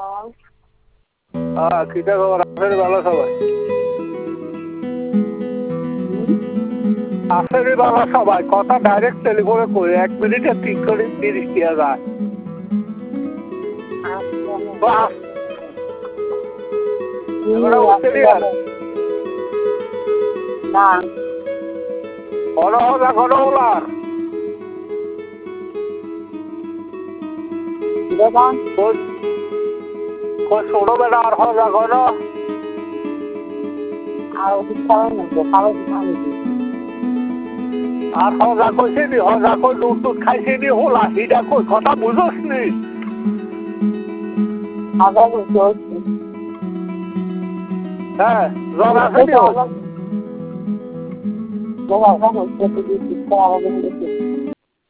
কিটা খবর আছে ভালো সবাই আছে রে ভালো সবাই কথা ডাইরেক্ট টেলিফোনে কই 1 মিনিটে 330 টাকা যায় বাহ না বড় হলা বড় হলার দেখুন কই ছোট বেটা আর হজা করো আর খাওয়া না খাওয়া খাওয়া আর হজা কইছে নি হজা কই দুধ দুধ খাইছে নি হলা হিডা কই কথা বুঝোস নি আবার চলছে হ্যাঁ জ্বর আছে নি বাবা হচ্ছে কি কি খাওয়া